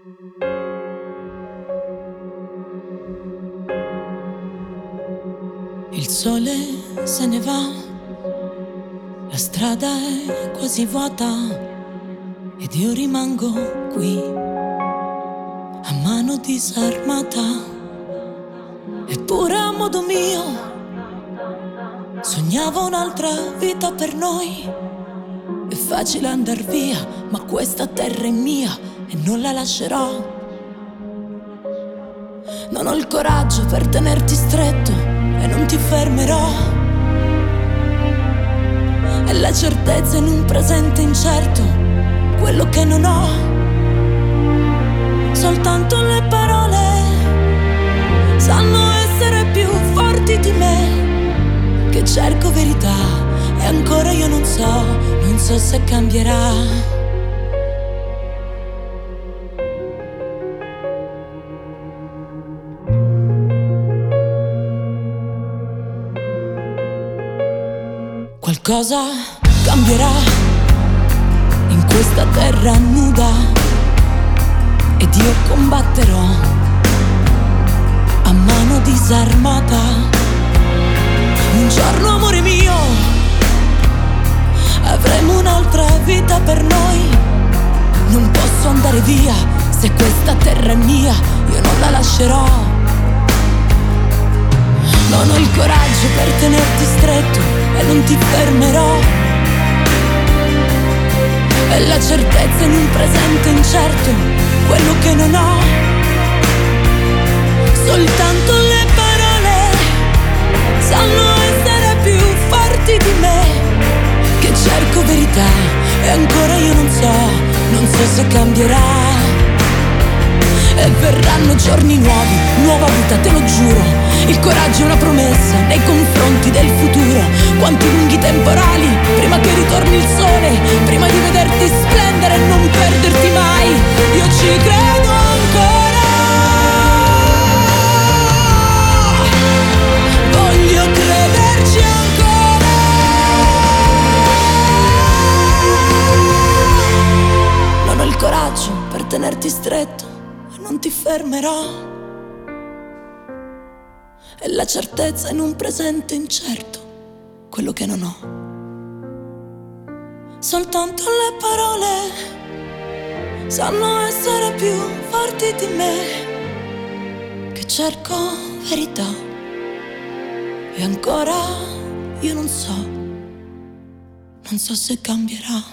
Il sole se ne va, la strada è quasi vuota ed io rimango qui, a mano disarmata. Eppure a modo mio sognavo un'altra vita per noi. È facile andar via, ma questa terra è mia e non la lascerò. Non ho il coraggio per tenerti stretto e non ti fermerò. È la certezza in un presente incerto, quello che non ho. Soltanto le parole sanno essere più forti di me, che cerco verità e ancora io non so se cambierà. Qualcosa cambierà in questa terra nuda ed io combatterò a mano disarmata. Un giorno, amore mio, avremo un'altra vita per noi. Non posso andare via, se questa terra è mia, io non la lascerò. Non ho il coraggio per tenerti stretto e non ti fermerò. È la certezza in un presente incerto, quello che non ho. Soltanto le parole sanno essere più forti di me, che cerco verità e ancora io non so se cambierà. E verranno giorni nuovi, nuova vita, te lo giuro. Il coraggio è una promessa nei confronti del futuro. Quanti lunghi temporali prima che ritorni il sole, prima di vederti splendere e non perderti mai. Io ci credo ancora, voglio crederci ancora. Non ho il coraggio per tenerti stretto, non ti fermerò. È la certezza in un presente incerto, quello che non ho. Soltanto le parole sanno essere più forti di me, che cerco verità e ancora io non so se cambierà.